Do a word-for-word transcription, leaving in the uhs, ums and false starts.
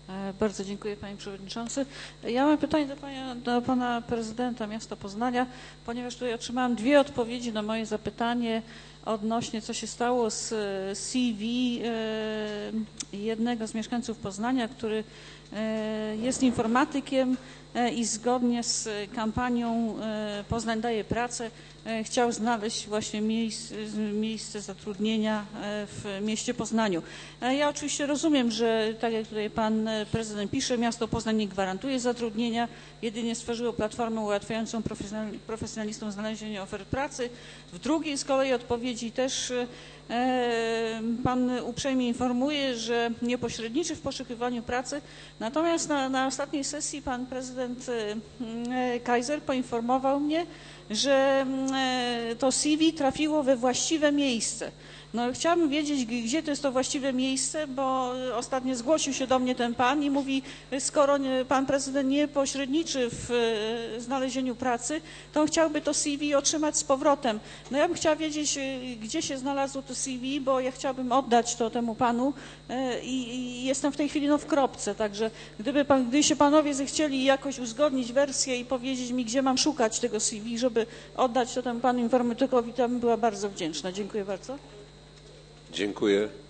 Bardzo dziękuję, panie przewodniczący. Ja mam pytanie do pana, do pana prezydenta miasta Poznania, ponieważ tutaj otrzymałam dwie odpowiedzi na moje zapytanie odnośnie, co się stało z C V jednego z mieszkańców Poznania, który jest informatykiem i zgodnie z kampanią Poznań daje pracę chciał znaleźć właśnie miejsce, miejsce zatrudnienia w mieście Poznaniu. Ja oczywiście rozumiem, że tak jak tutaj pan prezydent pisze, miasto Poznań nie gwarantuje zatrudnienia, jedynie stworzyło platformę ułatwiającą profesjonalistom znalezienie ofert pracy. W drugiej z kolei odpowiedzi też pan uprzejmie informuje, że nie pośredniczy w poszukiwaniu pracy, natomiast na, na ostatniej sesji pan prezydent Kaiser poinformował mnie, że to C V trafiło we właściwe miejsce. No, chciałabym wiedzieć, gdzie to jest to właściwe miejsce, bo ostatnio zgłosił się do mnie ten pan i mówi, skoro nie, pan prezydent nie pośredniczy w znalezieniu pracy, to on chciałby to C V otrzymać z powrotem. No ja bym chciała wiedzieć, gdzie się znalazło to C V, bo ja chciałabym oddać to temu panu i, i jestem w tej chwili no, w kropce, także gdyby, pan, gdyby się panowie zechcieli jakoś uzgodnić wersję i powiedzieć mi, gdzie mam szukać tego C V, żeby oddać to temu panu informatykowi, to bym była bardzo wdzięczna. Dziękuję bardzo. Dziękuję.